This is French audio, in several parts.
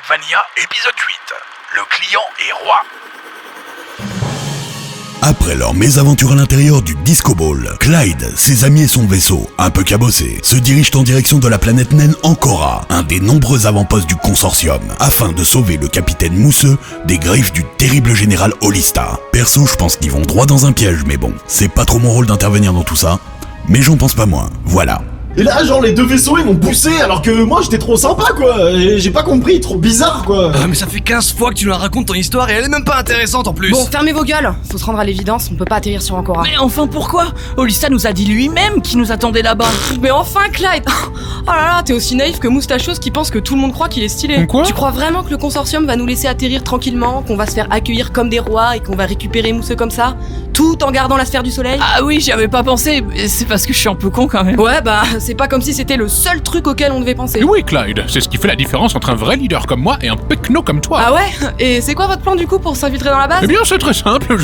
Metroidvania, épisode 8. Le client est roi. Après leur mésaventure à l'intérieur du Disco Ball, Clyde, ses amis et son vaisseau, un peu cabossé, se dirigent en direction de la planète naine Ancora, un des nombreux avant-postes du consortium, afin de sauver le capitaine Mousseux des griffes du terrible général Holista. Perso, je pense qu'ils vont droit dans un piège, mais bon, c'est pas trop mon rôle d'intervenir dans tout ça, mais j'en pense pas moins, voilà. Et là, genre, les deux vaisseaux, ils m'ont poussé alors que moi, j'étais trop sympa, quoi. Et j'ai pas compris, trop bizarre, quoi. Mais ça fait 15 fois que tu nous racontes ton histoire et elle est même pas intéressante en plus. Bon, fermez vos gueules. Faut se rendre à l'évidence, on peut pas atterrir sur Ancora. Mais enfin pourquoi? Holista nous a dit lui-même qu'il nous attendait là-bas. Mais enfin, Clyde. Oh là là, t'es aussi naïf que Moustachos qui pense que tout le monde croit qu'il est stylé. Quoi? Tu crois vraiment que le consortium va nous laisser atterrir tranquillement, qu'on va se faire accueillir comme des rois et qu'on va récupérer Mousseux comme ça, tout en gardant la sphère du soleil? Ah oui, j'y avais pas pensé, mais c'est parce que je suis un peu con quand même. Ouais, bah, c'est pas comme si c'était le seul truc auquel on devait penser. Et oui, Clyde, c'est ce qui fait la différence entre un vrai leader comme moi et un pecno comme toi. Ah ouais? Et c'est quoi votre plan du coup pour s'infiltrer dans la base? Eh bien, c'est très simple,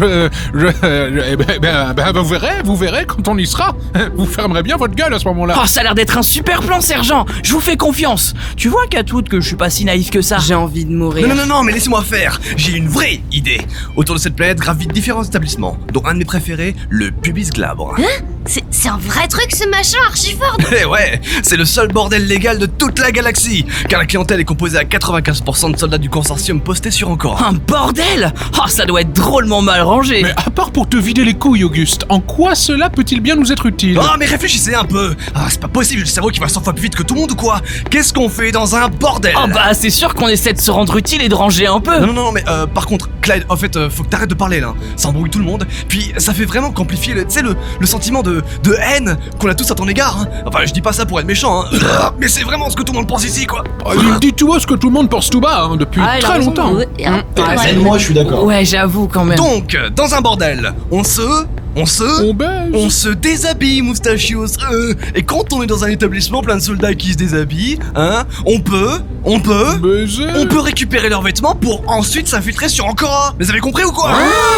vous verrez quand on y sera. Vous fermerez bien votre gueule à ce moment-là. Oh, ça a l'air d'être un super plan, sergent. Je vous fais confiance. Tu vois, Catwood, que je suis pas si naïf que ça. J'ai envie de mourir. Non, mais laissez-moi faire. J'ai une vraie idée. Autour de cette planète gravitent différents établissements, dont un de mes préférés, le Pubis Glabre. C'est un vrai truc ce machin archifort. Eh ouais, c'est le seul bordel légal de toute la galaxie, car la clientèle est composée à 95% de soldats du consortium postés sur Ancora. Un bordel. Oh, ça doit être drôlement mal rangé. Mais à part pour te vider les couilles, Auguste, en quoi cela peut-il bien nous être utile? Oh, mais réfléchissez un peu. Ah, c'est pas possible, le cerveau qui va 100 fois plus vite que tout le monde ou quoi? Qu'est-ce qu'on fait dans un bordel? Oh bah, c'est sûr qu'on essaie de se rendre utile et de ranger un peu. Non, mais par contre, Clyde, en fait, faut que t'arrêtes de parler là. Ça embrouille tout le monde. Puis ça fait vraiment qu'amplifier le sentiment de haine qu'on a tous à ton égard. Hein. Enfin, je dis pas ça pour être méchant, hein. Mais c'est vraiment ce que tout le monde pense ici, quoi. Il dit tout haut ce que tout le monde pense tout bas, depuis Ah, il a très raison. longtemps. Même moi, je suis d'accord. Ouais, j'avoue quand même. Donc, dans un bordel, on baise. se déshabille, Moustachios. Et quand on est dans un établissement plein de soldats qui se déshabillent, hein, on peut Baiser. récupérer leurs vêtements pour ensuite s'infiltrer sur Ancora. Vous avez compris ou quoi?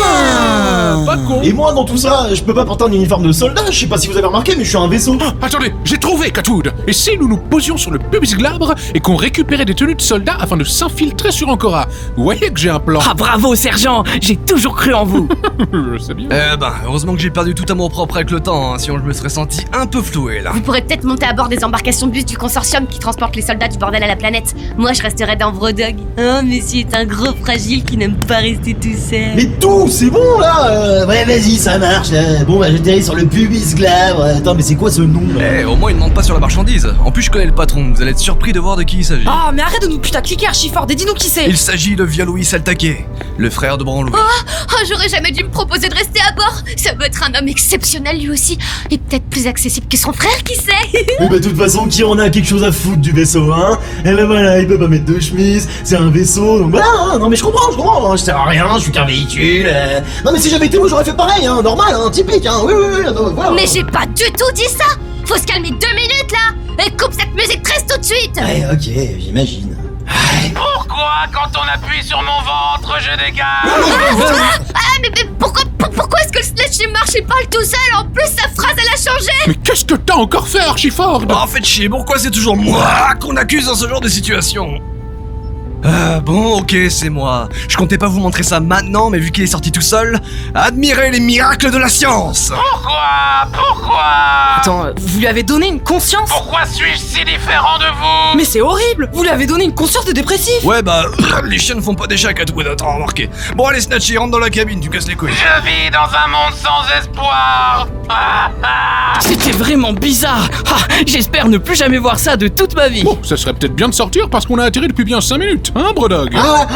Pas con. Et moi, dans tout ça, je peux pas porter un uniforme de soldat. Je sais pas si vous avez remarqué, mais je suis un vaisseau. Attendez, j'ai trouvé, Catwood. Et si nous nous posions sur le Pubis Glabre et qu'on récupérait des tenues de soldats afin de s'infiltrer sur Ancora? Vous voyez que j'ai un plan. Ah bravo, sergent. J'ai toujours cru en vous. Je sais bien. Heureusement que j'ai perdu tout amour propre avec le temps, hein, sinon je me serais senti un peu floué là. Vous pourrez peut-être monter à bord des embarcations de bus du consortium qui transportent les soldats du bordel à la planète. Moi, je resterai dans Brodog. Oh, monsieur est un gros fragile qui n'aime pas rester tout seul. Mais tout, c'est bon là. Ouais, vas-y, ça marche. Bon, bah, j'atterris sur le Pubis Glabre. Attends, mais c'est quoi ce nom là? Au moins il ne demande pas sur la marchandise. En plus je connais le patron, vous allez être surpris de voir de qui il s'agit. Oh, mais arrête de nous putacliquer archifort et dis-nous qui c'est. Il s'agit de Vialoïs Altaquet, le frère de Branlouis. Oh, j'aurais jamais dû me proposer de rester à bord. Ça doit être un homme exceptionnel lui aussi. Et peut-être plus accessible que son frère, qui sait? Bah, de toute façon, qui en a quelque chose à foutre du vaisseau, hein? Et ben voilà, il peut pas mettre de chemise, c'est un vaisseau, donc voilà, hein. Non mais je comprends, hein. Je sers à rien, je suis qu'un véhicule. Non mais si j'avais été vous, j'aurais fait pareil, hein, normal, hein, typique, hein, oui, non, voilà. Mais j'ai pas du tout dit ça. Faut se calmer 2 minutes là. Et coupe cette musique triste tout de suite. Ouais, ok, j'imagine. Pourquoi, quand on appuie sur mon ventre, je dégage? Mais pourquoi est-ce que le sledge marche et parle tout seul? En plus, sa phrase elle a changé. Mais qu'est-ce que t'as encore fait, Archiford? Oh, faites chier, pourquoi c'est toujours moi qu'on accuse dans ce genre de situation? Bon, ok, c'est moi. Je comptais pas vous montrer ça maintenant, mais vu qu'il est sorti tout seul, admirez les miracles de la science. Pourquoi? Attends, vous lui avez donné une conscience? Pourquoi suis-je si différent de vous? Mais c'est horrible. Vous lui avez donné une conscience de dépressif. Ouais, les chiens ne font pas des chats, Catwood, t'as remarqué. Bon, allez, Snatchy, rentre dans la cabine, tu casses les couilles. Je vis dans un monde sans espoir. C'était vraiment bizarre. Ah, j'espère ne plus jamais voir ça de toute ma vie. Bon, ça serait peut-être bien de sortir parce qu'on a atterri depuis bien 5 minutes, hein, Brodog?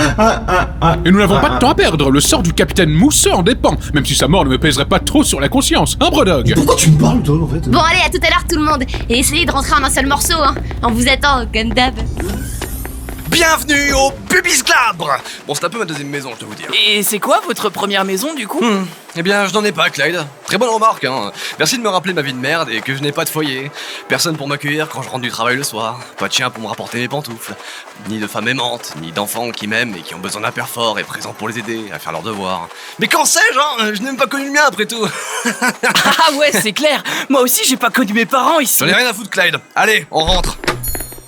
Et nous n'avons pas de temps à perdre, le sort du capitaine Mousseux en dépend, même si sa mort ne me pèserait pas trop sur la conscience, hein, Brodog? Pourquoi tu me parles, toi, en fait? Bon, allez, à tout à l'heure tout le monde. Et essayez de rentrer en un seul morceau, hein. On vous attend, comme d'hab. Bienvenue au Pubis Glabre. Bon, c'est un peu ma deuxième maison, je dois vous dire. Et c'est quoi votre première maison du coup? Eh bien, je n'en ai pas, Clyde. Très bonne remarque, hein. Merci de me rappeler ma vie de merde et que je n'ai pas de foyer. Personne pour m'accueillir quand je rentre du travail le soir. Pas de chien pour me rapporter mes pantoufles. Ni de femme aimante, ni d'enfants qui m'aiment et qui ont besoin d'un père fort et présent pour les aider à faire leurs devoirs. Mais qu'en sais-je, hein? Je n'ai même pas connu le mien après tout. Ah ouais, c'est clair. Moi aussi, j'ai pas connu mes parents ici. J'en ai rien à foutre, Clyde. Allez, on rentre.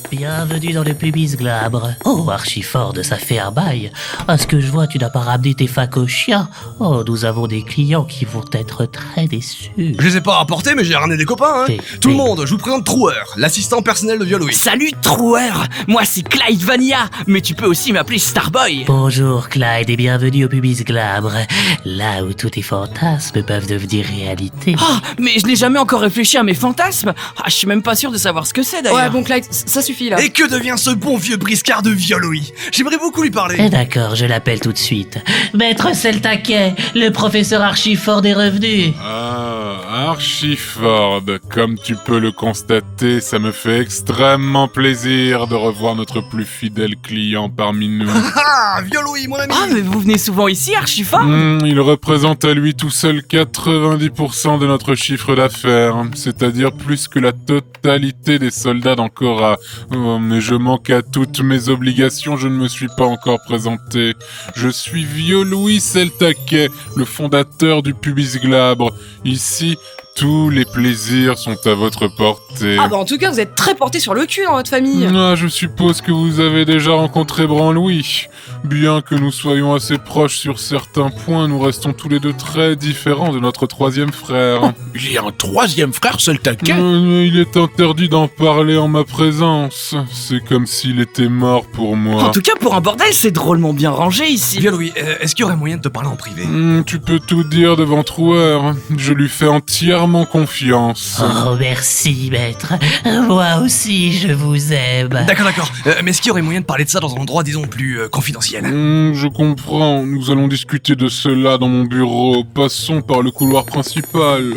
Bienvenue dans le pubis glabre. Oh, Archiford, ça fait un bail. À ce que je vois, tu n'as pas ramené tes facochiens. Oh, nous avons des clients qui vont être très déçus. Je les ai pas rapportés, mais j'ai ramené des copains, hein. Tout le monde, je vous présente Trouer, l'assistant personnel de Vieux-Louis. Salut Trouer, moi c'est Clyde Vanilla, mais tu peux aussi m'appeler Starboy. Bonjour Clyde et bienvenue au pubis glabre. Là où tous tes fantasmes peuvent devenir réalité. Ah, mais je n'ai jamais encore réfléchi à mes fantasmes. Ah, je suis même pas sûr de savoir ce que c'est d'ailleurs. Ouais, bon Clyde, ça suffit là. Et que devient ce bon vieux briscard de Vieux-Louis? J'aimerais beaucoup lui parler. D'accord, je l'appelle tout de suite. Maître Seltaquet, le professeur Archiford est revenu. Ah, Archiford, comme tu peux le constater, ça me fait extrêmement plaisir de revoir notre plus fidèle client parmi nous. Ah, Vieux-Louis, mon ami. Ah, mais vous venez souvent ici, Archiford? Il représente à lui tout seul 90% de notre chiffre d'affaires, c'est-à-dire plus que la totalité des soldats d'Ancora. Oh, mais je manque à toutes mes obligations, je ne me suis pas encore présenté. Je suis Vieux-Louis Seltaquet, le fondateur du pubis glabre. Ici, tous les plaisirs sont à votre portée. Ah bah en tout cas, vous êtes très porté sur le cul dans votre famille. Ah, je suppose que vous avez déjà rencontré Branlouis. Bien que nous soyons assez proches sur certains points, nous restons tous les deux très différents de notre troisième frère. Oh, il y a un troisième frère, Seltaquet? Il est interdit d'en parler en ma présence. C'est comme s'il était mort pour moi. En tout cas, pour un bordel, c'est drôlement bien rangé ici. Vieux-Louis, est-ce qu'il y aurait moyen de te parler en privé? Tu peux tout dire devant Trouer. Je lui fais entièrement confiance. Oh, merci, maître. Moi aussi, je vous aime. D'accord. Mais est-ce qu'il y aurait moyen de parler de ça dans un endroit, disons, plus confidentiel? Je comprends. Nous allons discuter de cela dans mon bureau. Passons par le couloir principal.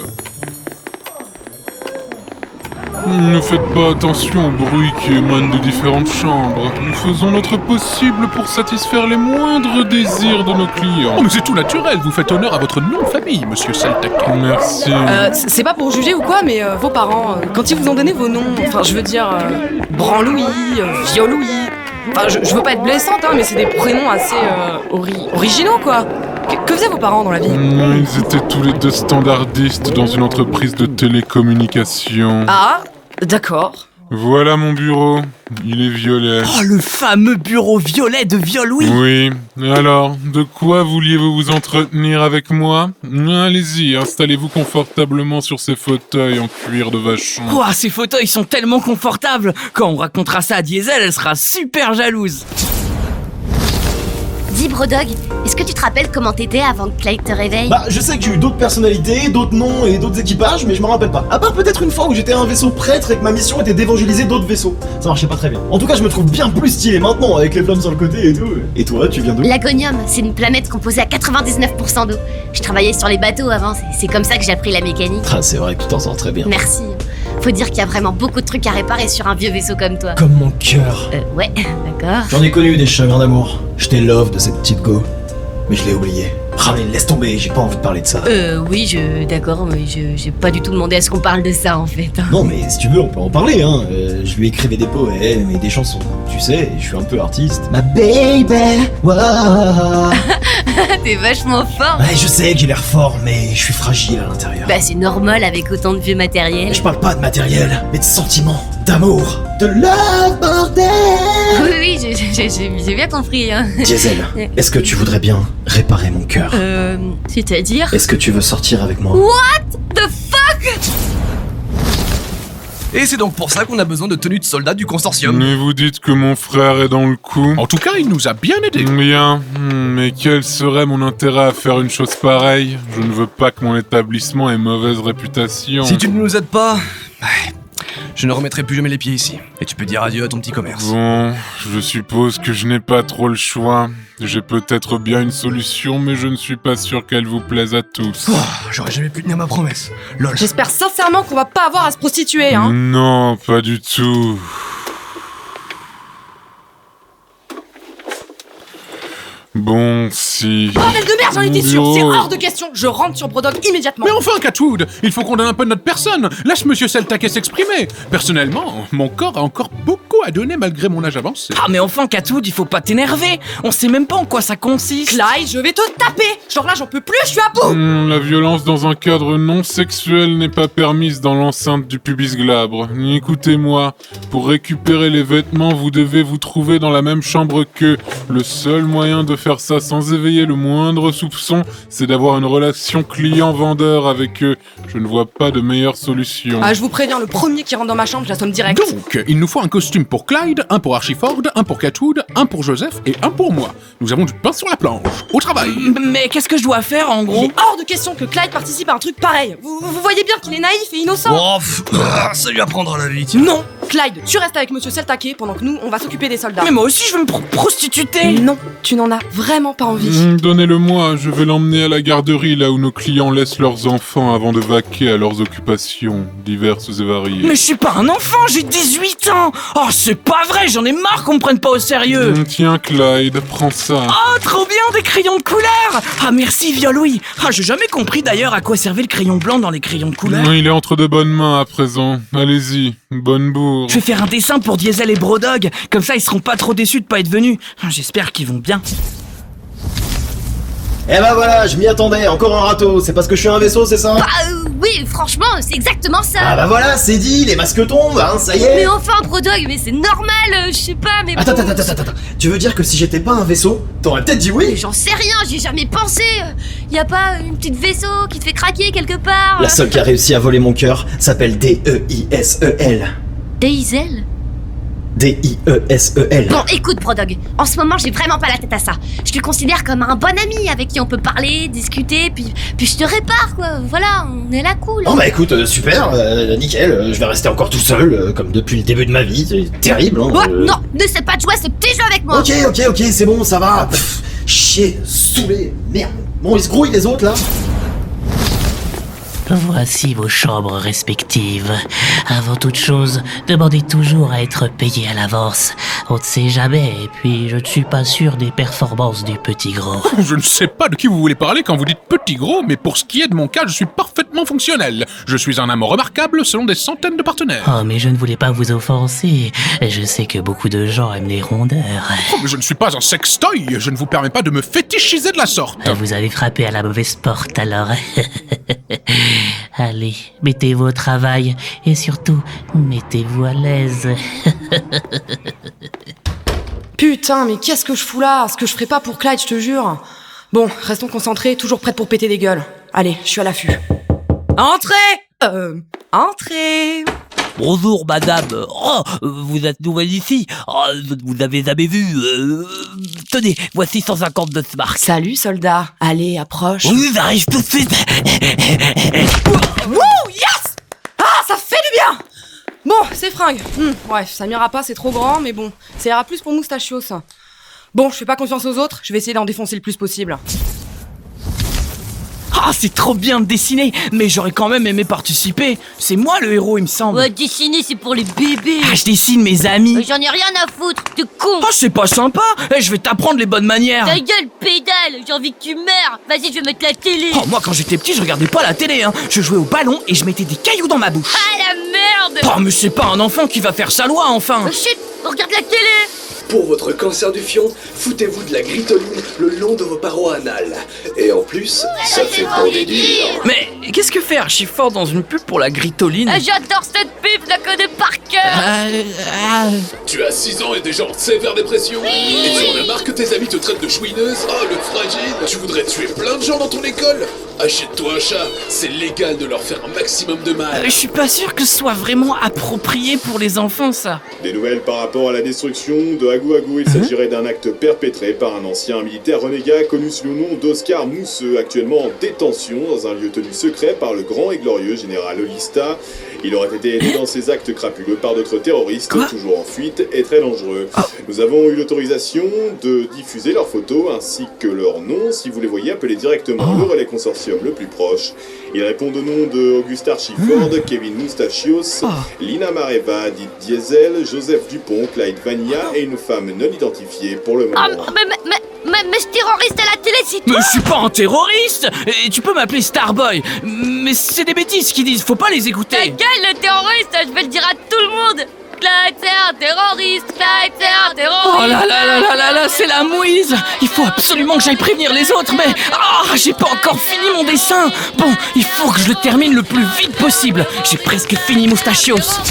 Ne faites pas attention au bruit qui émane des différentes chambres. Nous faisons notre possible pour satisfaire les moindres désirs de nos clients. Oh, mais c'est tout naturel, vous faites honneur à votre nom de famille, monsieur Seltaquet. Merci. C'est pas pour juger ou quoi, mais vos parents, quand ils vous ont donné vos noms, enfin je veux dire, Branlouis, Vieux-Louis, enfin je veux pas être blessante, hein, mais c'est des prénoms assez originaux quoi. Que faisaient vos parents dans la vie? Ils étaient tous les deux standardistes dans une entreprise de télécommunications. Ah, d'accord. Voilà mon bureau. Il est violet. Oh, le fameux bureau violet de Vieux-Louis. Oui. Alors, de quoi vouliez-vous vous entretenir avec moi? Allez-y, installez-vous confortablement sur ces fauteuils en cuir de vachon. Oh, ces fauteuils sont tellement confortables. Quand on racontera ça à Diesel, elle sera super jalouse. Dis, Brodog, est-ce que tu te rappelles comment t'étais avant que Clyde te réveille? Bah, je sais que j'ai eu d'autres personnalités, d'autres noms et d'autres équipages, mais je m'en rappelle pas. À part peut-être une fois où j'étais un vaisseau prêtre et que ma mission était d'évangéliser d'autres vaisseaux. Ça marchait pas très bien. En tout cas, je me trouve bien plus stylé maintenant avec les flammes sur le côté et tout. Et toi, tu viens d'où? Lagonium, c'est une planète composée à 99% d'eau. Je travaillais sur les bateaux avant, c'est comme ça que j'ai appris la mécanique. Ah, c'est vrai que tu t'en sors très bien. Merci. Faut dire qu'il y a vraiment beaucoup de trucs à réparer sur un vieux vaisseau comme toi. Comme mon cœur. Ouais, d'accord. J'en ai connu des chagrins d'amour. J'étais love de cette petite go. Mais je l'ai oublié. Ah mais laisse tomber, j'ai pas envie de parler de ça. Oui, d'accord, mais j'ai pas du tout demandé à ce qu'on parle de ça en fait. Non mais si tu veux, on peut en parler, hein. Je lui écrivais des poèmes et des chansons. Tu sais, je suis un peu artiste. Ma baby, wow. T'es vachement fort. Ouais, je sais que j'ai l'air fort, mais je suis fragile à l'intérieur. Bah c'est normal avec autant de vieux matériel. Je parle pas de matériel, mais de sentiments, d'amour, de love, bordel. Oui, j'ai bien compris. Hein. Diesel, est-ce que tu voudrais bien réparer mon cœur? C'est-à-dire? Est-ce que tu veux sortir avec moi? What the fuck? Et c'est donc pour ça qu'on a besoin de tenues de soldats du consortium. Mais vous dites que mon frère est dans le coup. En tout cas, il nous a bien aidés. Bien, mais quel serait mon intérêt à faire une chose pareille? Je ne veux pas que mon établissement ait mauvaise réputation. Si tu ne nous aides pas, je ne remettrai plus jamais les pieds ici. Et tu peux dire adieu à ton petit commerce. Bon, je suppose que je n'ai pas trop le choix. J'ai peut-être bien une solution, mais je ne suis pas sûr qu'elle vous plaise à tous. Oh, j'aurais jamais pu tenir ma promesse. Lol. J'espère sincèrement qu'on va pas avoir à se prostituer, hein. Non, pas du tout. Bon, si... Bordel de merde, j'en étais sûr, Yo. c'est hors de question. Je rentre sur Brodog immédiatement. Mais enfin, Catwood, il faut qu'on donne un peu de notre personne. Laisse monsieur Seltaquet s'exprimer. Personnellement, mon corps a encore beaucoup beaucoup à donner malgré mon âge avancé. Ah mais enfin Catwood, il faut pas t'énerver. On sait même pas en quoi ça consiste. Clyde, je vais te taper. Genre là, j'en peux plus, je suis à bout. La violence dans un cadre non sexuel n'est pas permise dans l'enceinte du pubis glabre. Écoutez-moi, pour récupérer les vêtements, vous devez vous trouver dans la même chambre qu'eux. Le seul moyen de faire ça sans éveiller le moindre soupçon, c'est d'avoir une relation client-vendeur avec eux. Je ne vois pas de meilleure solution. Ah, je vous préviens, le premier qui rentre dans ma chambre, je l'assomme direct. Donc, il nous faut un costume pour Clyde, un pour Archiford, un pour Catwood, un pour Joseph et un pour moi. Nous avons du pain sur la planche. Au travail. Mais qu'est-ce que je dois faire en Il gros? est hors de question que Clyde participe à un truc pareil. Vous voyez bien qu'il est naïf et innocent. Ça lui apprendra la vie, tiens. Non, Clyde, tu restes avec Monsieur Seltaquet pendant que nous, on va s'occuper des soldats. Mais moi aussi je veux me prostituer. Non, tu n'en as vraiment pas envie. Donnez-le-moi, je vais l'emmener à la garderie, là où nos clients laissent leurs enfants avant de vaquer à leurs occupations, diverses et variées. Mais je suis pas un enfant, j'ai 18 ans. Oh c'est pas vrai, j'en ai marre qu'on me prenne pas au sérieux. Tiens Clyde, prends ça. Oh trop bien, des crayons de couleur. Ah merci Viol-Louis. Ah j'ai jamais compris d'ailleurs à quoi servait le crayon blanc dans les crayons de couleur. Il est entre de bonnes mains à présent. Allez-y, bonne bourre. Je vais faire un dessin pour Diesel et Brodog, comme ça ils seront pas trop déçus de pas être venus. J'espère qu'ils vont bien. Eh ben voilà, je m'y attendais, encore un râteau, c'est parce que je suis un vaisseau, c'est ça? Oui, franchement, c'est exactement ça. Ah bah voilà, c'est dit, les masques tombent, hein, ça y est. Mais enfin, Brodog, mais c'est normal, je sais pas, mais Attends, tu veux dire que si j'étais pas un vaisseau, t'aurais peut-être dit oui? J'en sais rien, j'y ai jamais pensé. Y a pas une petite vaisseau qui te fait craquer quelque part? La seule qui a réussi à voler mon cœur s'appelle D-E-I-S-E-L. Diesel? D-I-E-S-E-L. Bon, écoute, Brodog, en ce moment, j'ai vraiment pas la tête à ça. Je te considère comme un bon ami avec qui on peut parler, discuter, puis je te répare, quoi. Voilà, on est là cool. Oh bah écoute, super, nickel, je vais rester encore tout seul, comme depuis le début de ma vie, c'est terrible, hein. Ouais, non, n'essaie pas de jouer à ce petit jeu avec moi. Ok, c'est bon, ça va. Pff, chier, saoulé, merde. Bon, ils se grouillent les autres, là. Voici vos chambres respectives. Avant toute chose, demandez toujours à être payé à l'avance. On ne sait jamais, et puis je ne suis pas sûr des performances du petit gros. Je ne sais pas de qui vous voulez parler quand vous dites petit gros, mais pour ce qui est de mon cas, je suis parfaitement fonctionnel. Je suis un amant remarquable selon des centaines de partenaires. Oh, mais je ne voulais pas vous offenser. Je sais que beaucoup de gens aiment les rondeurs. Oh, mais je ne suis pas un sextoy, je ne vous permets pas de me fétichiser de la sorte. Vous avez frappé à la mauvaise porte alors. Allez, mettez-vous au travail et surtout, mettez-vous à l'aise. Putain, mais qu'est-ce que je fous là? Ce que je ferais pas pour Clyde, je te jure. Bon, restons concentrés, toujours prête pour péter des gueules. Allez, je suis à l'affût. Entrez! Bonjour madame. Oh, vous êtes nouvelle ici. Oh, vous avez jamais vu. Tenez, voici 150 de Smart. Salut soldat. Allez, approche. Oui, j'arrive tout de suite. Wouh, yes! Ah, ça fait du bien! Bon, c'est fringue. Ouais, ça m'ira pas, c'est trop grand, mais bon, ça ira plus pour Moustachios. Bon, je fais pas confiance aux autres, je vais essayer d'en défoncer le plus possible. Ah, c'est trop bien de dessiner, mais j'aurais quand même aimé participer. C'est moi le héros, il me semble. Ouais, dessiner, c'est pour les bébés. Ah, je dessine mes amis. J'en ai rien à foutre, t'es con. Ah, c'est pas sympa. Je vais t'apprendre les bonnes manières. Ta gueule, pédale, j'ai envie que tu meurs. Vas-y, je vais mettre la télé. Oh, moi, quand j'étais petit, je regardais pas la télé, hein. Je jouais au ballon et je mettais des cailloux dans ma bouche. Ah, la merde. Oh, mais c'est pas un enfant qui va faire sa loi, enfin. Oh, chut, regarde la télé. Pour votre cancer du fion, foutez-vous de la gritoline le long de vos parois anales. Et en plus, ça fait bander dur. Mais qu'est-ce que fait Archiford dans une pub pour la gritoline? J'adore cette pub, je la connais par cœur. Tu as 6 ans et déjà en sévère dépression. Et tu en as marre que tes amis te traitent de chouineuse. Oh, le fragile. Tu voudrais tuer plein de gens dans ton école. Achète-toi un chat. C'est légal de leur faire un maximum de mal. Je suis pas sûr que ce soit vraiment approprié pour les enfants, ça. Des nouvelles par rapport à la destruction de Agou Agou. Il s'agirait d'un acte perpétré par un ancien militaire renégat connu sous le nom d'Oscar Mousseux, actuellement en détention dans un lieu tenu secret par le grand et glorieux général Olista. Il aurait été aidé dans ses actes crapuleux par d'autres terroristes, toujours en fuite et très dangereux. Nous avons eu l'autorisation de diffuser leurs photos ainsi que leurs noms. Si vous les voyez, appelez directement le relais consortium le plus proche. Ils répondent au nom de Auguste Archiford, Kevin Moustachios, Lina Mareva, dite Diesel, Joseph Dupont, Clyde Vanilla et une femme non identifiée pour le moment. Mais ce terroriste à la télé, c'est toi. Mais je suis pas un terroriste. Et tu peux m'appeler Starboy. Mais c'est des bêtises qu'ils disent, faut pas les écouter. Ta gueule, le terroriste, je vais le dire à tout le monde. Clyde, c'est un terroriste. Clyde, c'est un terroriste. Oh là là là là là là, c'est la mouise. Il faut absolument que j'aille prévenir les autres, mais... j'ai pas encore fini mon dessin. Bon, il faut que je le termine le plus vite possible. J'ai presque fini Moustachios.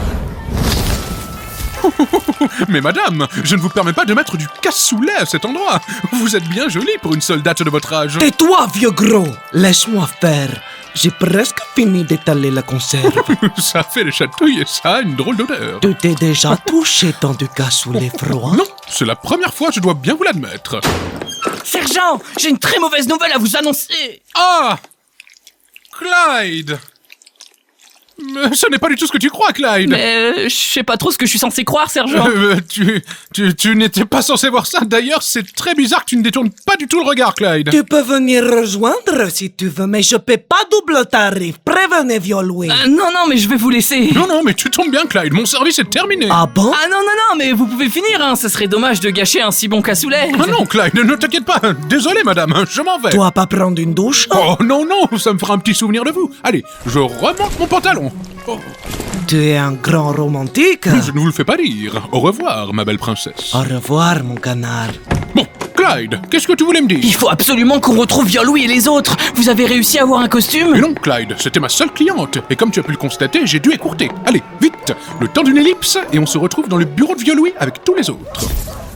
Mais madame, je ne vous permets pas de mettre du cassoulet à cet endroit. Vous êtes bien jolie pour une soldate de votre âge. Tais-toi, vieux gros. Laisse-moi faire. J'ai presque fini d'étaler la conserve. Ça fait les chatouilles et ça a une drôle d'odeur. Tu t'es déjà touché dans du cassoulet froid? Non, c'est la première fois, je dois bien vous l'admettre. Sergent, j'ai une très mauvaise nouvelle à vous annoncer. Ah, Clyde. Ce n'est pas du tout ce que tu crois, Clyde. Mais je sais pas trop ce que je suis censé croire, sergent. Tu n'étais pas censé voir ça. D'ailleurs, c'est très bizarre que tu ne détournes pas du tout le regard, Clyde. Tu peux venir rejoindre si tu veux, mais je paie pas double tarif. Prévenez Viol-Louis. Non, mais je vais vous laisser. Non, mais tu tombes bien, Clyde. Mon service est terminé. Ah bon? Ah non, mais vous pouvez finir, hein. Ça serait dommage de gâcher un si bon cassoulet. Ah non, Clyde, ne t'inquiète pas. Désolé, madame, je m'en vais. Tu vas pas prendre une douche? Oh non, ça me fera un petit souvenir de vous. Allez, je remonte mon pantalon. Oh. Tu es un grand romantique. Je ne vous le fais pas dire. Au revoir, ma belle princesse. Au revoir, mon canard. Bon, Clyde, qu'est-ce que tu voulais me dire? Il faut absolument qu'on retrouve Viol-Louis et les autres. Vous avez réussi à avoir un costume? Mais non, Clyde, c'était ma seule cliente. Et comme tu as pu le constater, j'ai dû écourter. Allez, vite, le temps d'une ellipse, et on se retrouve dans le bureau de Viol-Louis avec tous les autres.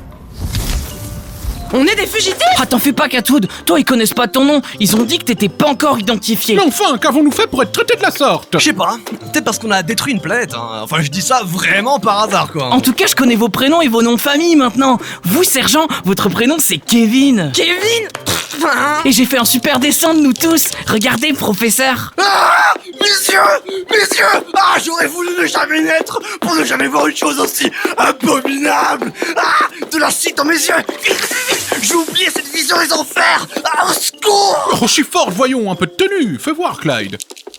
On est des fugitifs? Ah, t'en fais pas, Catwood. Toi, ils connaissent pas ton nom. Ils ont dit que t'étais pas encore identifié. Mais enfin, qu'avons-nous fait pour être traités de la sorte? Je sais pas, peut-être parce qu'on a détruit une planète, hein. Enfin, je dis ça vraiment par hasard, quoi. En tout cas, je connais vos prénoms et vos noms de famille maintenant. Vous, sergent, votre prénom c'est Kevin. Kevin? Et j'ai fait un super dessin de nous tous. Regardez, professeur. Ah, messieurs, j'aurais voulu ne jamais naître pour ne jamais voir une chose aussi abominable. De l'acide dans mes yeux. J'ai oublié cette vision des enfers. Au secours. Oh, je suis forte, voyons, un peu de tenue. Fais voir, Clyde.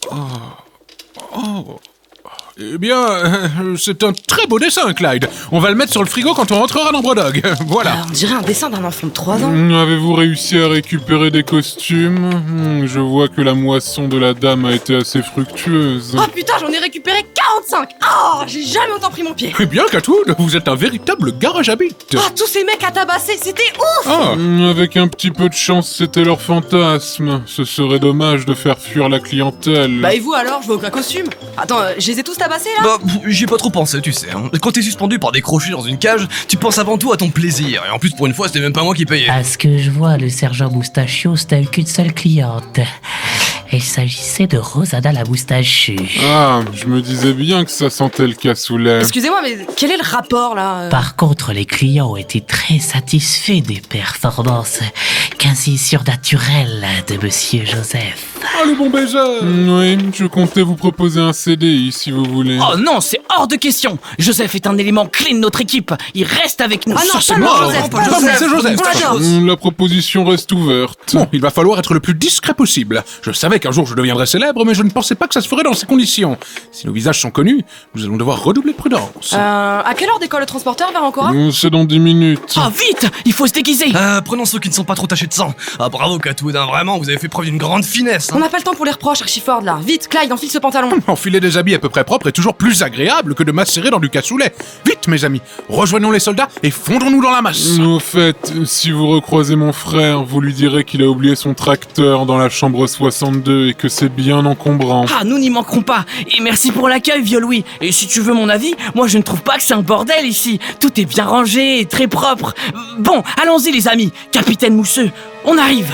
Eh bien, c'est un très beau dessin, Clyde. On va le mettre sur le frigo quand on rentrera dans Brodog. Voilà. On dirait un dessin d'un enfant de 3 ans. Avez-vous réussi à récupérer des costumes? Je vois que la moisson de la dame a été assez fructueuse. Oh putain, j'en ai récupéré 45. Oh, j'ai jamais autant pris mon pied. Eh bien, Catwood, vous êtes un véritable garage à bite. Oh, tous ces mecs à tabasser, c'était ouf. Avec un petit peu de chance, c'était leur fantasme. Ce serait dommage de faire fuir la clientèle. Bah et vous alors, je vois aucun costume. Attends, je les ai tous tabassés là? Bah, j'y ai pas trop pensé, tu sais. Hein. Quand t'es suspendu par des crochets dans une cage, tu penses avant tout à ton plaisir. Et en plus, pour une fois, c'était même pas moi qui payais. À ce que je vois, le sergent Moustachios n'a eu qu'une seule cliente. Il s'agissait de Rosada la moustachue. Je me disais bien que ça sentait le cassoulet. Excusez-moi, mais quel est le rapport là? Par contre, les clients ont été très satisfaits des performances quasi surnaturelles de Monsieur Joseph. Ah, le bon baiser. Oui, je comptais vous proposer un CDI si vous voulez. Oh non, c'est hors de question. Joseph est un élément clé de notre équipe. Il reste avec nous. Ah non, c'est pas moi. Joseph, pas C'est Joseph. La proposition reste ouverte. Bon, il va falloir être le plus discret possible. Je savais qu'un jour je deviendrais célèbre, mais je ne pensais pas que ça se ferait dans ces conditions. Si nos visages sont connus, nous allons devoir redoubler de prudence. À quelle heure décolle le transporteur vers Ancora? C'est dans 10 minutes. Ah vite, il faut se déguiser. Prenons ceux qui ne sont pas trop tachés de sang. Ah bravo Catwood, hein, vraiment, vous avez fait preuve d'une grande finesse. On n'a pas le temps pour les reproches, Archiford là. Vite, Clyde, enfile ce pantalon. Enfiler des habits à peu près propres est toujours plus agréable que de macérer dans du cassoulet. Vite, mes amis, rejoignons les soldats et fondons-nous dans la masse. Au fait, si vous recroisez mon frère, vous lui direz qu'il a oublié son tracteur dans la chambre 62 et que c'est bien encombrant. Ah, nous n'y manquerons pas. Et merci pour l'accueil, Viol-Louis. Et si tu veux mon avis, moi je ne trouve pas que c'est un bordel ici. Tout est bien rangé et très propre. Bon, allons-y les amis. Capitaine Mousseux, on arrive.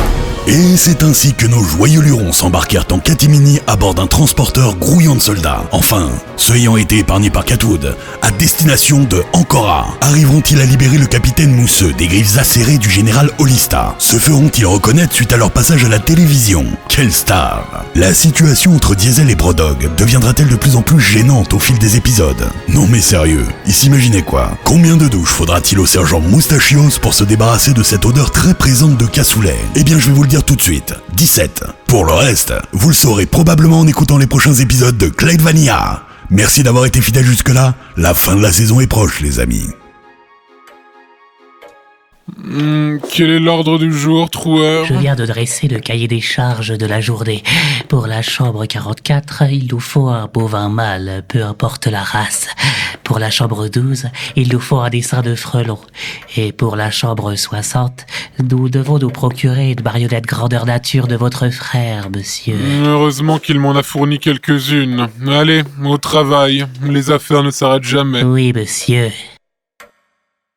Et c'est ainsi que nos joyeux lurons s'embarquèrent en catimini à bord d'un transporteur grouillant de soldats. Enfin, ceux ayant été épargnés par Catwood, à destination de Ancora. Arriveront-ils à libérer le capitaine Mousseux des griffes acérées du général Holista? Se feront-ils reconnaître suite à leur passage à la télévision? Quelle star! La situation entre Diesel et Brodog deviendra-t-elle de plus en plus gênante au fil des épisodes? Non mais sérieux, ils s'imaginaient quoi? Combien de douches faudra-t-il au sergent Moustachios pour se débarrasser de cette odeur très présente de cassoulet? Eh bien je vais vous le dire tout de suite, 17. Pour le reste, vous le saurez probablement en écoutant les prochains épisodes de Clyde Vanilla. Merci d'avoir été fidèles jusque-là, la fin de la saison est proche les amis. Quel est l'ordre du jour, troueur? Je viens de dresser le cahier des charges de la journée. Pour la chambre 44, il nous faut un bovin mâle, peu importe la race. Pour la chambre 12, il nous faut un dessin de frelon. Et pour la chambre 60, nous devons nous procurer une marionnette grandeur nature de votre frère, monsieur. Heureusement qu'il m'en a fourni quelques-unes. Allez, au travail. Les affaires ne s'arrêtent jamais. Oui, monsieur.